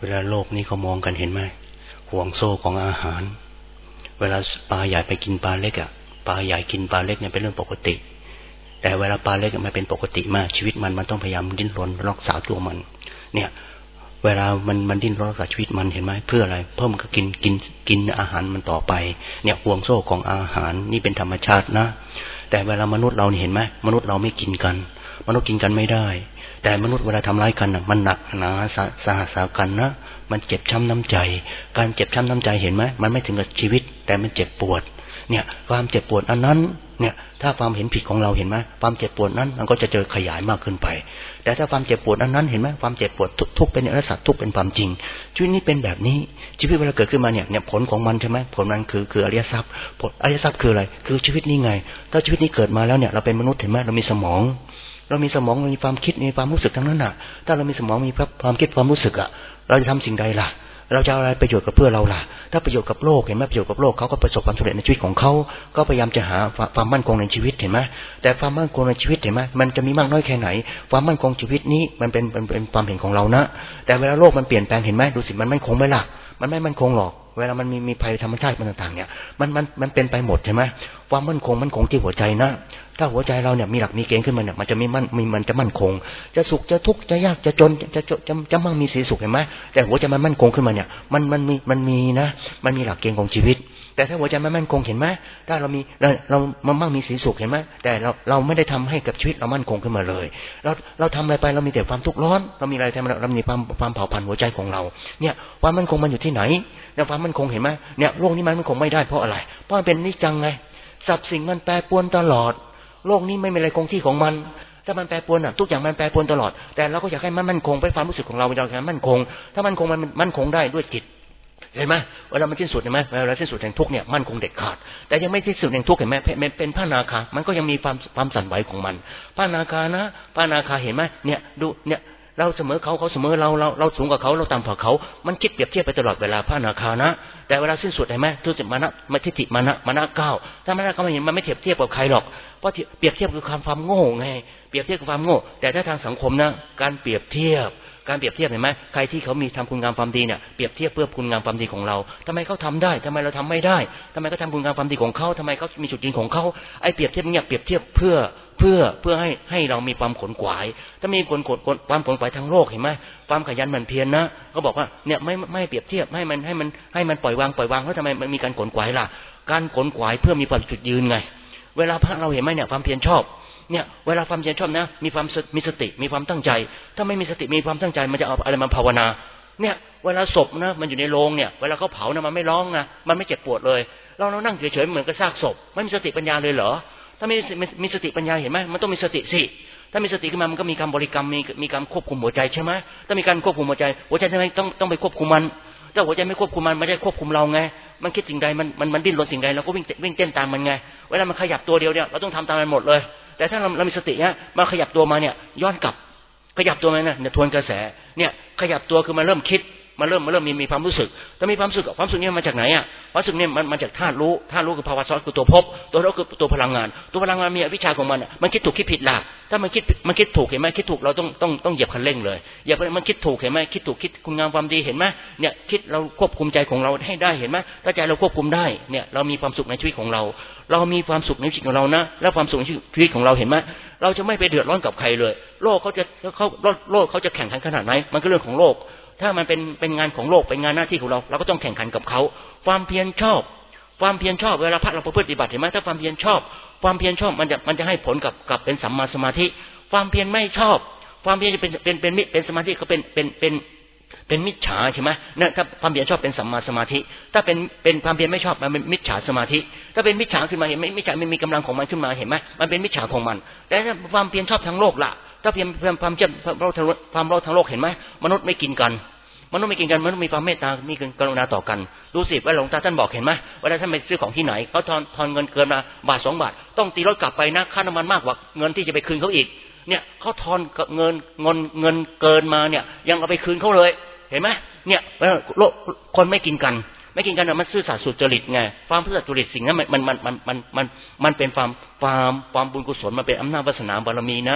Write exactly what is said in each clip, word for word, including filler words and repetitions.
เวลาโลกนี้เขามองกันเห็นไหมห่วงโซ่ของอาหารเวลาปลาใหญ่ไปกินปลาเล็กอ่ะปลาใหญ่กินปลาเล็กเนี่ยเป็นเรื่องปกติแต่เวลาปลาเล็กมันเป็นปกติมากชีวิตมันมันต้องพยายามดิ้นรนรักษาตัวมันเนี่ยเวลามันมันดิ้นรนรักษาชีวิตมันเห็นไหมเพื่ออะไรเพิ่มก็กินกินกินอาหารมันต่อไปเนี่ยห่วงโซ่ของอาหารนี่เป็นธรรมชาตินะแต่เวลามนุษย์เราเห็นไหมมนุษย์เราไม่กินกันมนุษย์กินกันไม่ได้แต่มนุษย์เวลาทำร้ายกันน่ะมันหนักหนาสาหัสสากันนะมันเจ็บช้ำน้ำใจการเจ็บช้ำน้ำใจเห็นไหมมันไม่ถึงกับชีวิตแต่มันเจ็บปวดเนี่ยความเจ็บปวดอันนั้นเนี่ยถ้าความเห็นผิดของเราเห็นไหมความเจ็บปวดนั้นมันก็จะเจอขยายมากขึ้นไปแต่ถ้าความเจ็บปวดอันนั้นเห็นไหมความเจ็บปวดทุกข์เป็นอริยสัจทุกข์เป็นความจริงชีวิตนี้เป็นแบบนี้ชีวิตเวลาเกิดขึ้นมาเนี่ยเนี่ยผลของมันใช่ไหมผลมันคือคืออริยทรัพย์ผลอริยทรัพย์คืออะไรคือชีวิตนี้ไงถ้าชีวิตนี้เกิดมาแล้วเนี่ยเราเป็นมนุษย์เห็นไหมเรามีสมองเรามีสมองมีความคิดมีความรู้สึกทั้งนั้นน่ะถ้าเรามีสมองมีความคิดความรู้สึกอ่ะเราจะทำสิ่งใดล่ะเราจะเอาอะไรประโยชน์กับเพื่อเราล่ะถ้าประโยชน์กับโลกเห็นไหมประโยชน์กับโลกเขาก็ประสบความสำเร็จในชีวิตของเขาก็พยายามจะหาความมั่นคงในชีวิตเห็นไหมแต่ความมั่นคงในชีวิตเห็นไหมมันจะมีมากน้อยแค่ไหนความมั่นคงชีวิตนี้มันเป็นเป็นความเห็นของเรานะแต่เวลาโลกมันเปลี่ยนแปลงเห็นไหมดูสิมันมั่นคงไหมล่ะมันไม่มั่นคงหรอกเวลามันมีมีภัยธรรมชาติต่างๆเนี่ยมันมันมันเป็นไปหมดใช่ไหมความมั่นคงมั่นคงที่หัวใจนะถ้าหัวใจเราเนี่ยมีหลักมีเกณฑ์ขึ้นมาเนี่ยมันจะมีมั่นมีมันจะมั่นคงจะสุขจะทุกข์จะยากจะจนจะจะจะจะมั่งมีสีสุขเห็นไหมแต่หัวใจมันมั่นคงขึ้นมาเนี่ยมันมันมีมันมีนะมันมีหลักเกณฑ์ของชีวิตแต่ถ้าหัวใจไม่มั่นคงเห็นไหมถ้าเรามีเราเรามันมั่งมีสีสุขเห็นไหมแต่เราเราไม่ได้ทำให้กับชีวิตเรามั่นคงขึ้นมาเลยเราเราทำอะไรไปเรามีแต่ความทุกข์ร้อนเรามีอะไรทำเรามีความความเผาผลาญหัวใจของเราเนี่ยความมั่นคงมันอยู่ที่ไหนเนี่ยความมั่นคงเห็นไหมเนี่ยโลกนี้มันมั่นคงไม่ได้เพราะอะไรเพราะมันเป็นนิจจังไงสรรพสิ่งมันแปรปรวนตลอดโลกนี้ไม่มีอะไรคงที่ของมันถ้ามันแปรปรวนอ่ะทุกอย่างมันแปรปรวนตลอดแต่เราก็อยากให้มันมั่นคงไปความรู้สึกของเราเราอยากให้มันมั่นคงถ้ามั่นคงมันมั่นคงได้ด้วยจิตเห็นไหมเวลามันสิ้นสุดเห็นไหมเวลาสิ้นสุดแห่งทุกข์เนี่ยมั่นคงเด็ดขาดแต่ยังไม่สิ้นสุดแห่งทุกข์เห็นไหมเป็นพระนาคามันก็ยังมีความความสั่นไหวของมันพระนาคานะพระนาคาเห็นไหมเนี่ยดูเนี่ยเราเสมอเขาเขาเสมอเราเราเราสูงกว่าเขาเราต่ำกว่าเขามันคิดเปรียบเทียบไปตลอดเวลาพระนาคานะแต่เวลาสิ้นสุดเห็นไหมทุติมานะมาทิฏฐิมานะมานะเก้าถ้ามานะเก้ามันมันไม่เทียบเทียบกับใครหรอกเพราะเปรียบเทียบคือความความโง่ไงเปรียบเทียบกับความโง่แต่ถ้าทางสังคมนะการเปรียบเทียบการเปรียบเทียบเห็นไหมใครที่เขามีทำคุณงามความดีเนี่ยเปรียบเทียบเพื่อคุณงามความดีของเราทำไมเขาทำได้ทำไมเราทำไม่ได้ทำไมเขาทำคุณงามความดีของเขาทำไมเขามีจุดยืนของเขาไอ้เปรียบเทียบเนี่ยเปรียบเทียบเพื่อเพื่อเพื่อให้ให้เรามีความขนขวายถ้ามีคนขนความขนขวายทางโลกเห็นไหมความขยันหมั่นเพียรนะเขาบอกว่าเนี่ยไม่ไม่เปรียบเทียบให้มันให้มันให้มันปล่อยวางปล่อยวางแล้วทำไมมันมีการขนขวายล่ะการขนขวายเพื่อมีความจุดยืนไงเวลาพระเราเห็นไหมเนี่ยความเพียรชอบเนี่ยเวลาความเพียรชอบนะมีความมีสติมีความตั้งใจถ้าไม่มีสติมีความตั้งใจมันจะเอาอะไรมาภาวนาเนี่ยเวลาศพนะมันอยู่ในโรงเนี่ยเวลาเขาเผานะมันไม่ร้องนะมันไม่เจ็บปวดเลยเราเรานั่งเฉยๆเหมือนกับซากศพไม่มีสติปัญญาเลยเหรอถ้ามีมีสติปัญญาเห็นไหมมันต้องมีสติสิถ้ามีสติขึ้นมามันก็มีการบริกรรมมีมีการควบคุมหัวใจใช่ไหมถ้ามีการควบคุมหัวใจหัวใจทำไมต้องต้องไปควบคุมมันถ้าหัวใจไม่ควบคุมมันไม่ได้ควบคุมเราไงมันคิดสิ่งใดมันมันมันดิ้นรนสิ่งใดเราก็วิ่งวิ่งเต้นตามมันไงเวลามันขยับตัวเดียวเนี่ยเราต้องทำตามมันหมดเลยแต่ถ้าเราเรามีสติเนี่ยมาขยับตัวมาเนี่ยย้อนกลับขยับตัวมาเนี่ยทวนกระแสเนี่ยขยับตัวคือมันเริ่มคิดมันเริ่มมันเริ่มมีมีความรู้สึกแต่มีความรู้สึกความรู้สึกนี้มาจากไหนอ่ะความรู้สึกนี้มันมาจากธาตุรู้ธาตุรู้คือภาวะซ้อนคือตัวภพตัวรู้คือตัวพลังงานตัวพลังงานมีวิชาของมันมันคิดถูกคิดผิดล่ะถ้ามันคิดมันคิดถูกเห็นไหมคิดถูกเราต้องต้องต้องเหยียบคันเร่งเลยอย่าไปมันคิดถูกเห็นไหมคิดถูกคิดคุณงามความดีเห็นไหมเนี่ยคิดเราควบคุมใจของเราให้ได้เห็นไหมถ้าใจเราควบคุมได้เนี่ยเรามีความสุขในชีวิตของเราเรามีความสุขในชีวิตของเรานะแล้วความสุขในชีวิตของเราเห็นไหมเราจะไม่ไปเดือดร้อนกับใครเลยโลกเขาจะเขาโลกเขาจะแข่งขันขนาดไหนมันก็เรื่องของโลกถ้ามันเป็นเป็นงานของโลกเป็นงานหน้าที่ของเราเราก็ต้องแข่งขันกับเขาความเพียรชอบความเพียรชอบเวลาพระเราประพฤติปฏิบัติเห็นไหมถ้าความเพียรชอบความเพียรชอบมันจะมันจะให้ผลกับกับเป็นสัมมาสมาธิความเพียรไม่ชอบความเพียรจะเป็นเป็นเป็นมิเป็นสมาธิก็เป็นเป็นเป็นเป็นมิจฉาใช่ไหมเนี่ยถ้าความเพียรชอบเป็นสัมมาสมาธิถ้าเป็นเป็นความเพียรไม่ชอบมันเป็นมิจฉาสมาธิถ้าเป็นมิจฉาขึ้นมาเห็นไหมมิจฉามันมีกำลังของมันขึ้นมาเห็นไหมมันเป็นมิจฉาของมันแต่ถ้าความเพียรชอบทางโลกล่ะถ้าเพียรความเพียรความโลภความโลภทางโลกเห็นไหมมนุษย์ไม่กินกันมนุษย์ไม่กินกันมนุษย์มีความเมตตามีกรุณาต่อกันดูสิว่าหลวงตาท่านบอกเห็นไหมเวลาท่านไปซื้อของที่ไหนเขาทอนทอนเงินเกินมาบาทสองบาทต้องตีรถกลับไปนะค่าน้ำมันมากกว่าเงินที่จะไปคืนเขาอีกเนี่ยเขาทอนเงินเงินเงินเกินมาเนี่ยยังเอาไปคืนเขาเลยเห็นไหมเนี่ยคนไม่กินกันไม่กินกันมันซื่อสัตย์สุจริตไงความซื่อสัตย์สุจริตสิ่งนั้นมันมันมันมันมันมันมันเป็นความความความบุญกุศลมันเป็นอำนาจวาสนาบารมีนะ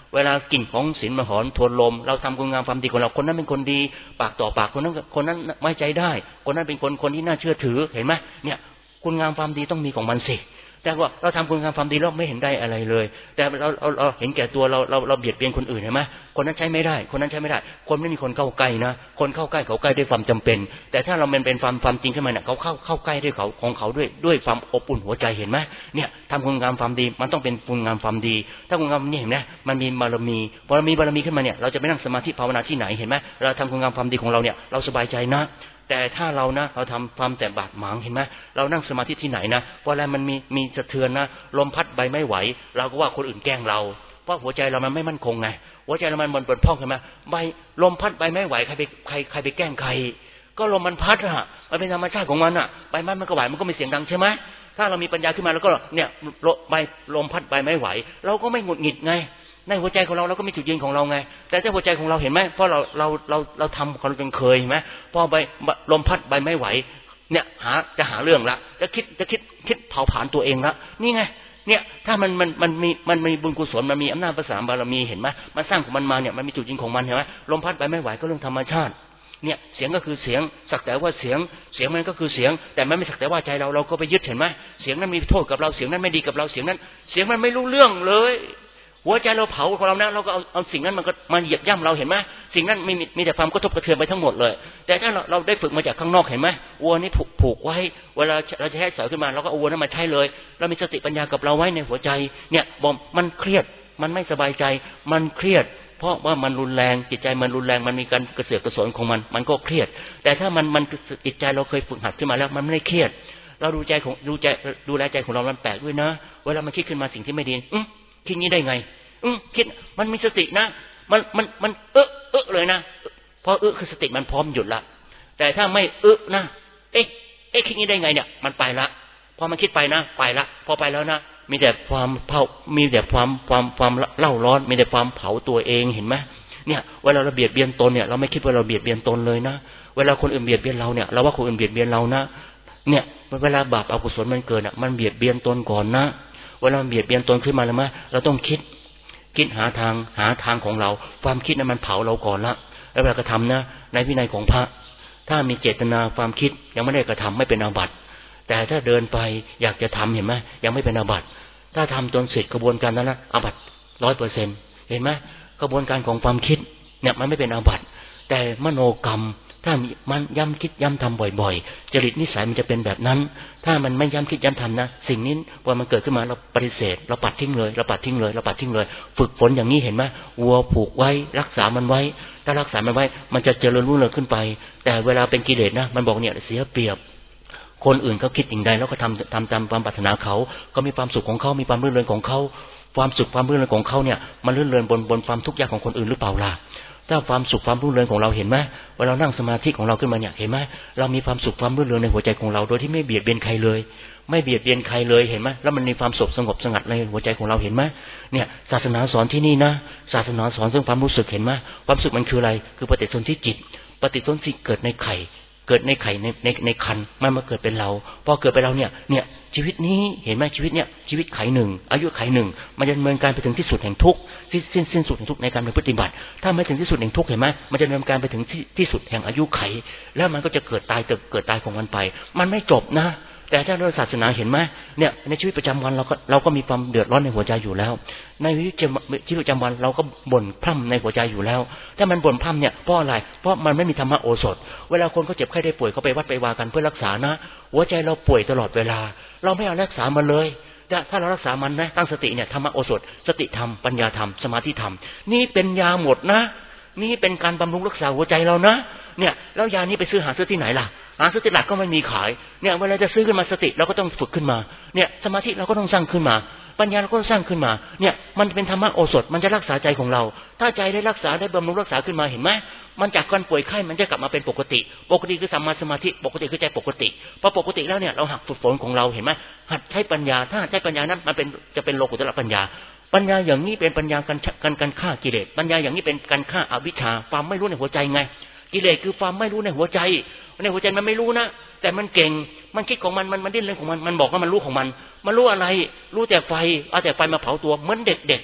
เวลากลิ่นของศีลมาหอนทวนลมเราทำคุณงามความดีของเราคนนั้นเป็นคนดีปากต่อปากคนนั้นคนนั้นไว้ใจได้คนนั้นเป็นคนคนที่น่าเชื่อถือเห็นไหมเนี่ยคุณงามความดีต้องมีของมันสิแต่ว่าเราทำคุณงามความดีแล้วไม่เห็นได้อะไรเลยแต่เราเราเราเห็นแก่ตัวเราเราเราเบียดเบียนคนอื่นเห็นไหมคนนั้นใช้ไม่ได้คนนั้นใช้ไม่ได้คนไม่มีคนเข้าใกล้นะคนเข้าใกล้เขาใกล้ด้วยความจำเป็นแต่ถ้าเราเป็นเป็นความความจริงขึ้นมาเนี่ยเขาเข้าเข้าใกล้ด้วยเขาของเขาด้วยด้วยความอบอุ่นหัวใจเห็นไหมเนี่ยทำคุณงามความดีมันต้องเป็นคุณงามความดีถ้าคุณงามนี่เห็นไหมมันมีบารมีพอเรามีบารมีขึ้นมาเนี่ยเราจะไปนั่งสมาธิภาวนาที่ไหนเห็นไหมเราทำคุณงามความดีของเราเนี่ยเราสบายใจนะแต่ถ้าเรานะเราทำความแต่บาดหมางเห็นไหมเรานั่งสมาธิที่ไหนนะเพราะอะไรมันมีมีสะเทือนนะลมพัดใบไม่ไหวเราก็ว่าคนอื่นแกล้งเราเพราะหัวใจเรามันไม่มั่นคงไงหัวใจเรามันบนบนพ่องใช่ไหมใบลมพัดใบไม่ไหวใครไปใครใครไปแกล้งใครก็ลมมันพัดอะมันเป็นธรรมชาติของมันอะใบไม้มันก็ไหวมันก็มีเสียงดังใช่ไหมถ้าเรามีปัญญาขึ้นมาแล้วก็เนี่ยใบลมพัดใบไม่ไหวเราก็ไม่หงุดหงิดไงในหัวใจของเราเราก็มีจุดยืนของเราไงแต่ถ้าหัวใจของเราเห็นไหมเพราะเราเราเราเราทำความจนเคยเห็นไหมพอใบลมพัดใบไม่ไหวเนี่ยหาจะหาเรื่องละจะคิดจะคิดคิดเผาผลาญตัวเองละนี่ไงเนี่ยถ้ามันมันมันมีมันมีบุญกุศลมันมีอำนาจภาษาบารมีเห็นไหมมันสร้างของมันมาเนี่ยมันมีจุดยืนของมันเห็นไหมลมพัดใบไม่ไหวก็เรื่องธรรมชาติเนี่ยเสียงก็คือเสียงสักแต่ว่าเสียงเสียงมันก็คือเสียงแต่มันไม่สักแต่ว่าใจเราเราก็ไปยึดเห็นไหมเสียงนั้นมีโทษกับเราเสียงนั้นไม่ดีกับเราเสียงนั้นเสียงมันไม่รู้เรื่องเลยหัวใจเราเผาของเรานะเราก็เอาเอาสิ่งนั้นมันก็มันเหยียบย่ำเราเห็นไหมสิ่งนั้นมีมีแต่ความกระทบกระเทือนไปทั้งหมดเลยแต่ถ้าเราเราได้ฝึกมาจากข้างนอกเห็นไหมวัวนี่ผูกผูกไว้เวลาเราจะให้สอยขึ้นมาเราก็เอาวัวนั้นมาใช้เลยเรามีสติปัญญากับเราไว้ในหัวใจเนี่ยบอกมันเครียดมันไม่สบายใจมันเครียดเพราะว่ามันรุนแรงจิตใจมันรุนแรงมันมีการกระเสือกกระสนของมันมันก็เครียดแต่ถ้ามันมันจิตใจเราเคยฝึกหัดขึ้นมาแล้วมันไม่ได้เครียดเราดูใจของดูใจดูแลใจของเรามันแปลกด้วยนะเวลามันคิดขึ้นมาสิ่งที่ไม่ดีอืมคิดงี้ได้ไงอืมคิดมันมีสตินะมันมันมันเอ๊ะเอ๊ะเลยนะพอเอ๊ะคือสติมันพร้อมหยุดละแต่ถ้าไม่เอ๊ะนะเอ๊ะเอ๊ะคิดงี้ได้ไงเนี่ยมันไปละพอมันคิดไปนะไปละพอไปแล้วนะมีแต่ความเผามีแต่ความความความเล่าร้อนมีแต่ความเผาตัวเองเห็นไหมเนี่ยเวลาเราเบียดเบียนตนเนี่ยเราไม่คิดว่าเราเบียดเบียนตนเลยนะเวลาคนอื่นเบียดเบียนเราเนี่ยเราว่าคนอื่นเบียดเบียนเรานะเนี่ยเวลาบาปอกุศลมันเกิดอ่ะมันเบียดเบียนตนก่อนนะเวลามันเบียดเบียนตนขึ้นมาแล้วมั้ยเราต้องคิดคิดหาทางหาทางของเราความคิดนั้นมันเผาเราก่อนละแล้วเวลากระทำนะในวินัยของพระถ้ามีเจตนาความคิดยังไม่ได้กระทำไม่เป็นอาบัติแต่ถ้าเดินไปอยากจะทำเห็นไหมยังไม่เป็นอาบัติถ้าทำจนเสร็จกระบวนการนั้นนะอาบัติร้อยเปอร์เซ็นต์เห็นไหมกระบวนการของความคิดเนี่ยมันไม่เป็นอาบัติแต่มโนกรรมถ้ามันย้ำคิดย้ำทำบ่อยๆจริตนิสัยมันจะเป็นแบบนั้นถ้ามันไม่ย้ำคิดย้ำทำนะสิ่งนี้พอมันเกิดขึ้นมาเราปฏิเสธเราปัดทิ้งเลยเราปัดทิ้งเลยเราปัดทิ้งเลยฝึกฝนอย่างนี้เห็นไหมวัวผูกไว้รักษามันไว้ถ้ารักษามันไว้มันจะเจริญรุ่งเรืองขึ้นไปแต่เวลาเป็นกิเลสนะมันบอกเนี่ยเสียเปรียบคนอื่นเขาคิดอย่างใดแล้วก็ทำทำตามความปรารถนาเขาก็มีความสุขของเขามีความรื่นเริงของเขาความสุขความรื่นเริงของเขาเนี่ยมันรื่นเริงบนบนความทุกข์ยากของคนอื่นหรือเปล่าล่ะถ้าความสุขความรื่นเริงของเราเห็นไหมเวลานั่งสมาธิของเราขึ้นมาเนี่ยเห็นไหมเรามีความสุขความรื่นเริงในหัวใจของเราโดยที่ไม่เบียดเบียนใครเลยไม่เบียดเบียนใครเลยเห็นไหมแล้วมันมีความสุขสงบสงัดในหัวใจของเราเห็นไหมเนี่ยศาสนาสอนที่นี่นะศาสนาสอนเรื่องความรู้สึกเห็นไหมความสุขมันคืออะไรคือปฏิสนธิจิตปฏิสนธิเกิดในไข่เกิดในไข่ในในในคันมันมาเกิดเป็นเราพอเกิดเป็นเราเนี่ยเนี่ยชีวิตนี้เห็นไหมชีวิตเนี่ยชีวิตไขหนึ่งอายุไขหนึ่งมันจะดำเนินการไปถึงที่สุดแห่งทุกข์ที่สิ้นสิ้นสุดแห่งทุกข์ในการปฏิบัติถ้าไม่ถึงที่สุดแห่งทุกข์เห็นไหมมันจะดำเนินการไปถึงที่ที่สุดแห่งอายุไขแล้วมันก็จะเกิดตายเกิดเกิดตายของมันไปมันไม่จบนะแต่ถ้าเรื่องศาสนาเห็นไหมเนี่ยในชีวิตประจำวันเราก็เราก็มีความเดือดร้อนในหัวใจอยู่แล้วในชีวิตประจำวันเราก็บ่นพร่ำในหัวใจอยู่แล้วถ้ามันบ่นพร่ำเนี่ยเพราะอะไรเพราะมันไม่มีธรรมะโอสถเวลาคนเขาเจ็บไข้ได้ป่วยเขาไปวัดไปวากันเพื่อรักษานะหัวใจเราป่วยตลอดเวลาเราไม่เอารักษามันเลยถ้าเรารักษามันนะตั้งสติเนี่ยธรรมะโอสถสติธรรมปัญญาธรรมสมาธิธรรมนี่เป็นยาหมดนะนี่เป็นการบำรุงรักษาหัวใจเรานะเนี่ยแล้วยานี้ไปซื้อหาซื้อที่ไหนล่ะหาซื้อที่หลักก็ไม่มีขายเนี่ยเวลาจะซื้อขึ้นมาสติเราก็ต้องฝึกขึ้นมาเนี่ยสมาธิเราก็ต้องสร้างขึ้นมาปัญญาเราก็สร้างขึ้นมาเนี่ยมันเป็นธรรมะโอสถมันจะรักษาใจของเราถ้าใจได้รักษาได้บำรุงรักษาขึ้นมาเห็นไหมมันจากการป่วยไข้มันจะกลับมาเป็นปกติปกติคือสัมมาสมาธิปกติคือใจปกติพอปกติแล้วเนี่ยเราหักฝึกฝนของเราเห็นไหมหัดใช้ปัญญาถ้าใช้ปัญญานั้นมันเป็นจะเป็นโลกุตตรปัญญาปัญญาอย่างนี้เป็นปัญญาการการการฆ่ากิเลสปัญญาอย่างนี้เป็นการฆ่าอวิชชาความไม่รู้ในหัวใจไงกิเลสคือความไม่รู้ในหัวใจในหัวใจมันไม่รู้นะแต่มันเก่งมันคิดของมันมันมันดิ้นรนของมันมันบอกว่ามันรู้ของมันมันรู้อะไรรู้แต่ไฟเอาแต่ไฟมาเผาตัวเหมือนเด็กๆ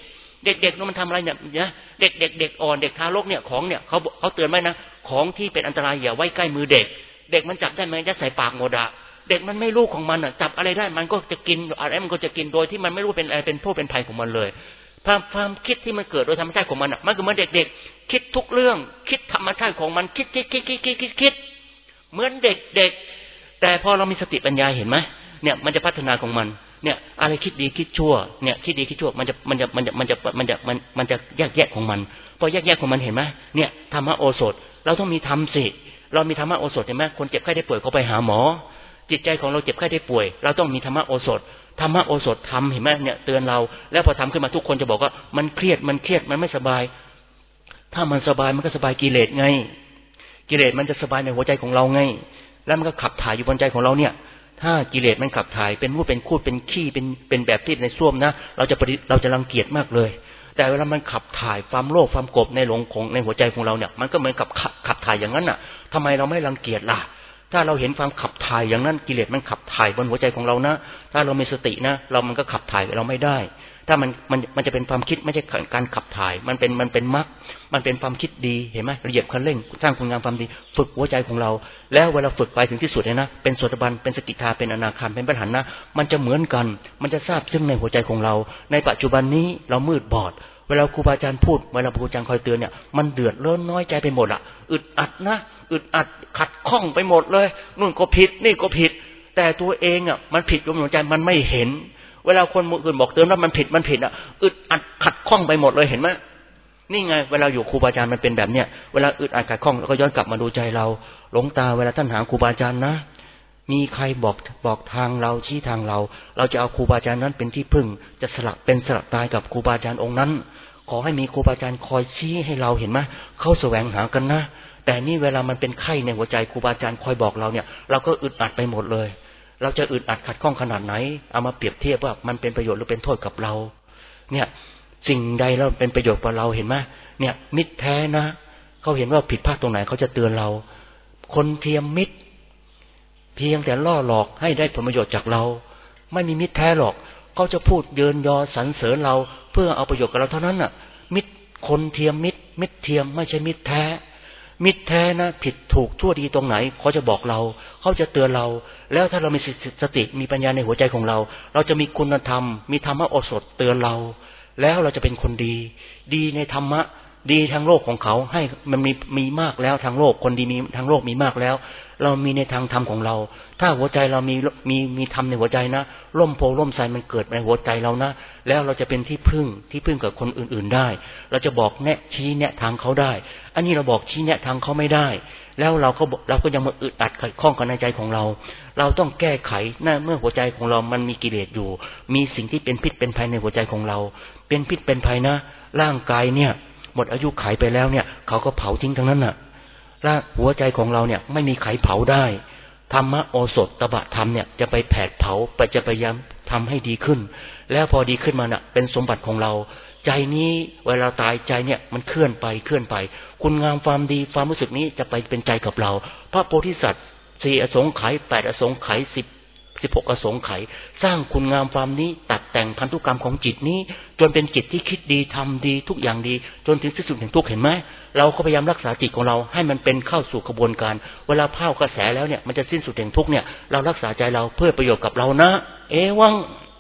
เด็กๆมันทำอะไรเนี่ยนะเด็กเด็กเด็กอ่อนเด็กทารกเนี่ยของเนี่ยเขาเขาเตือนไว้นะของที่เป็นอันตรายอย่าไว้ใกล้มือเด็กเด็กมันจับได้ไหมยัดใส่ปากหมดอะเด็กมันไม่รู้ของมันอ่ะจับอะไรได้มันก็จะกินอะไรมันก็จะกินโดยที่มันไม่รู้เป็นอะไรเป็นโทษเป็นภัยของมันเลยความความคิดที่มันเกิดโดยธรรมชาติของมันอ่ะมันก็เหมือนเด็กๆคิดทุกเรื่องคิดธรรมชาติของมันคิดคิดคิดคิดคิดคิดคิดเหมือนเด็กๆแต่พอเรามีสติปัญญาเห็นไหมเนี่ยมันจะพัฒนาของมันเนี่ยอะไรคิดดีคิดชั่วเนี่ยคิดดีคิดชั่วมันจะมันจะมันจะมันจะมันจะมันมันจะแยกแยกของมันพอแยกแยกของมันเห็นไหมเนี่ยธรรมะโอสถเราต้องมีธรรมสิเรามีธรรมะโอสถเห็นไหมคนเจ็บไข้ได้ป่วยเขาไปหาหมอจิตใจของเราเจ็บไข้ได้ป่วยเราต้องมีธรรมะโอสถธรรมะโอสถทำเห็นไหมเนี่ยเตือนเราแล้วพอทำขึ้นมาทุกคนจะบอกว่ามันเครียดมันเครียดมันไม่สบายถ้ามันสบายมันก็สบายกิเลสไงกิเลสมันจะสบายในหัวใจของเราไงแล้วมันก็ขับถ่ายอยู่บนใจของเราเนี่ยถ้ากิเลสมันขับถ่ายเป็นรูปเป็นคูดเป็นขี้เป็นเป็นแบบที่ในส้วมนะเราจะเราจะรังเกียจมากเลยแต่เวลามันขับถ่ายความโลภความโกรธในหลงของในหัวใจของเราเนี่ยมันก็เหมือนกับขับถ่ายอย่างนั้นน่ะทำไมเราไม่รังเกียจล่ะถ้าเราเห็นความขับถ่ายอย่างนั้นกิเลสมันขับถ่ายบนหัวใจของเรานะถ้าเรามีสตินะเรามันก็ขับถ่ายเราไม่ได้ถ้ามันมันมันจะเป็นความคิดไม่ใช่การขับถ่ายมันเป็นมันเป็นมรรคมันเป็นความคิดดีเห็นไหมเราเหยียบคันเร่งสร้างคุณงามความดีฝึกหัวใจของเราแล้วเวลาฝึกไปถึงที่สุดเลยนะเป็นโสดาบันเป็นสกิทาเป็นอนาคาเป็นพระอรหันต์นะมันจะเหมือนกันมันจะทราบซึ่งในหัวใจของเราในปัจจุบันนี้เรามืดบอดเวลาครูบาอาจารย์พูดเวลาครูบาอาจารย์คอยเตือนเนี่ยมันเดือดร้อนน้อยใจไปหมดอ่ะอึดอัดนะอึดอัดขัดข้องไปหมดเลยนู่นก็ผิดนี่ก็ผิดแต่ตัวเองอ่ะมันผิดอยู่ในหัวใจมันไม่เห็นเวลาคนอื่นบอกเตือนว่ามันผิดมันผิดอ่ะอึดอัดขัดข้องไปหมดเลยเห็นไหมนี่ไงเวลาอยู่ครูบาอาจารย์มันเป็นแบบเนี้ยเวลาอึดอัดขัดข้องแล้วก็ย้อนกลับมาดูใจเราหลงตาเวลาท่านหาครูบาอาจารย์นะมีใครบอกบอกทางเราชี้ทางเราเราจะเอาครูบาอาจารย์นั้นเป็นที่พึ่งจะสละเป็นสละตายกับครูบาอาจารย์องค์นั้นขอให้มีครูบาอาจารย์คอยชี้ให้เราเห็นไหมเขาแสวงหากันนะแต่นี่เวลามันเป็นไข้ในหัวใจครูบาอาจารย์คอยบอกเราเนี่ยเราก็อึดอัดไปหมดเลยเราจะอึดอัดขัดข้องขนาดไหนเอามาเปรียบเทียบว่ามันเป็นประโยชน์หรือเป็นโทษกับเราเนี่ยสิ่งใดเราเป็นประโยชน์กับเราเห็นไหมเนี่ยมิตรแท้นะเขาเห็นว่าผิดพลาดตรงไหนเขาจะเตือนเราคนเทียมมิตรเพียงแต่ล่อหลอกให้ได้ผลประโยชน์จากเราไม่มีมิตรแท้หรอกเขาจะพูดเยินยอสรรเสริญเราเพื่อเอาประโยชน์กับเราเท่านั้นน่ะมิตรคนเทียมมิตรมิตรเทียมไม่ใช่มิตรแท้มิตรแท้นะผิดถูกชั่วดีตรงไหนเขาจะบอกเราเขาจะเตือนเราแล้วถ้าเรามีสติมีปัญญาในหัวใจของเราเราจะมีคุณธรรมมีธรรมะโอสถเตือนเราแล้วเราจะเป็นคนดีดีในธรรมะดีทางโลกของเขาให้มันมีมีมากแล้วทางโลกคนดีมีทางโลกมีมากแล้วเรามีในทางธรรมของเราถ้าหัวใจเรามีมีมีธรรมในหัวใจนะร่มโพล่มไทรมันเกิดในหัวใจเรานะแล้วเราจะเป็นที่พึ่งที่พึ่งกับคนอื่นๆได้เราจะบอกแนะชี้แนะทางเขาได้อันนี้เราบอกชี้แนะทางเขาไม่ได้แล้วเราก็เราก็ยังมาอึดอัดขัดข้องกับในใจของเราเราต้องแก้ไขหน้าเมื่อหัวใจของเรามันมีกิเลสอยู่มีสิ่งที่เป็นพิษเป็นภัยในหัวใจของเราเป็นพิษเป็นภัยนะร่างกายเนี่ยหมดอายุขัยไปแล้วเนี่ยเขาก็เผาทิ้งทั้งนั้นน่ะและหัวใจของเราเนี่ยไม่มีไขเผาได้ธรรมะโอสถตบะธรรมเนี่ยจะไปแผดเผาไปจะพยายามทำให้ดีขึ้นแล้วพอดีขึ้นมาน่ะเป็นสมบัติของเราใจนี้เวลาตายใจเนี่ยมันเคลื่อนไปเคลื่อนไปคุณงามความดีความรู้สึกนี้จะไปเป็นใจกับเราพระโพธิสัตว์สี่อสงไขยแปดอสงไขยสิบสิบหกอสงไขยสร้างคุณงามความนี้ตัดแต่งพันธุกรรมของจิตนี้จนเป็นจิตที่คิดดีทำดีทุกอย่างดีจนถึงที่สุดแห่งทุกข์เห็นไหมเราก็พยายามรักษาจิตของเราให้มันเป็นเข้าสู่กระบวนการเวลาเผากระแสแล้วเนี่ยมันจะสิ้นสุดแห่งทุกข์เนี่ยเรารักษาใจเราเพื่อประโยชน์กับเรานะเอวัง